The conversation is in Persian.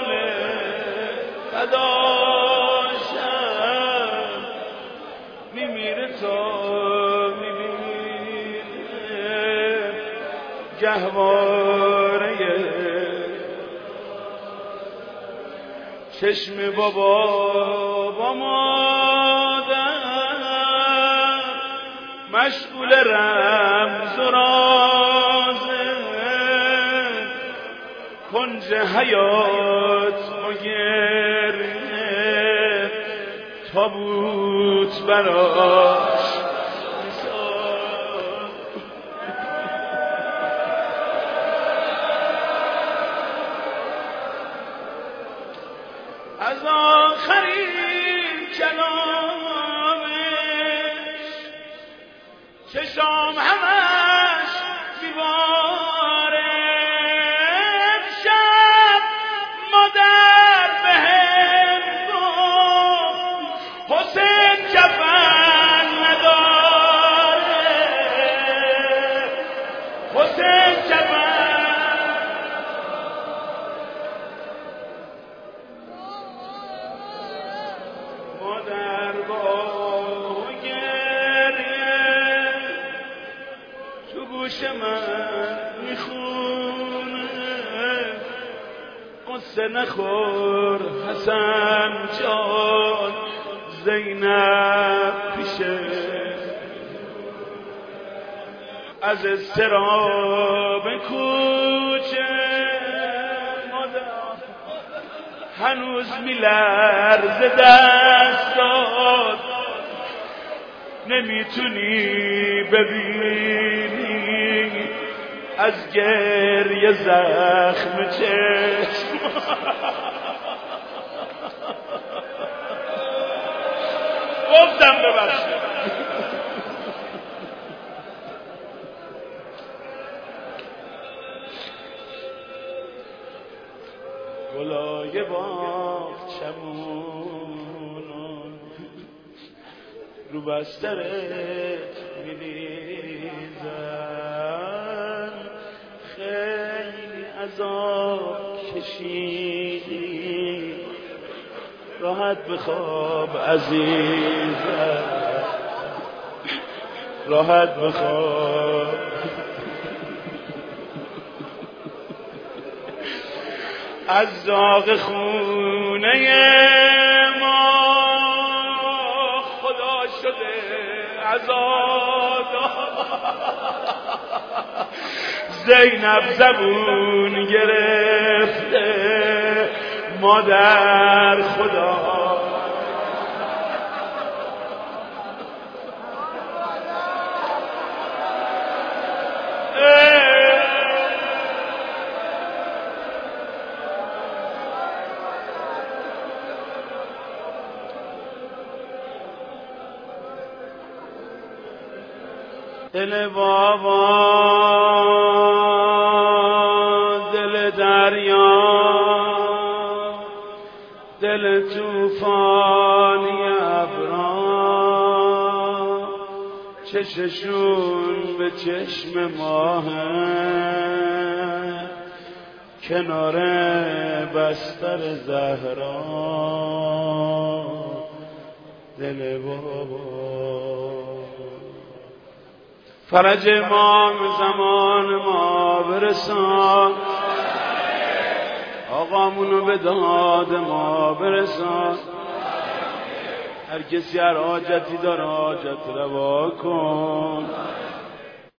فداشم میمیره تا میبینه گهواره چشم بابا با مادر مشغول رمز و رازه کنج حیات و گریه تابوت براش از آخرین کلامش چشام همش دیواره شب مادر بهم گفت حسین کفن نداره حسین کفن مادر با گریه تو گوش من میخونه قصه نخور حسن جان زینب پیشه از اضطراب کوچه هنوز میلرزه دستات نمیتونی ببینی از گریه زخم چشم گفتم ببخشید گلای باغچمون رو بسترت میریزن خیلی عذاب کشیدی راحت بخواب عزیزم راحت بخواب از داغ خونه ما خدا شده عذاب زینب زبون گرفته مادر خدا دل بابا دل دریا دل توفانی ابرا چششون به چشم ماهه کنار بستر زهرا دل بابا فرج امام زمان ما برسان آقامونو به داد ما برسان هر کسی هر حاجتی داره حاجت روا کن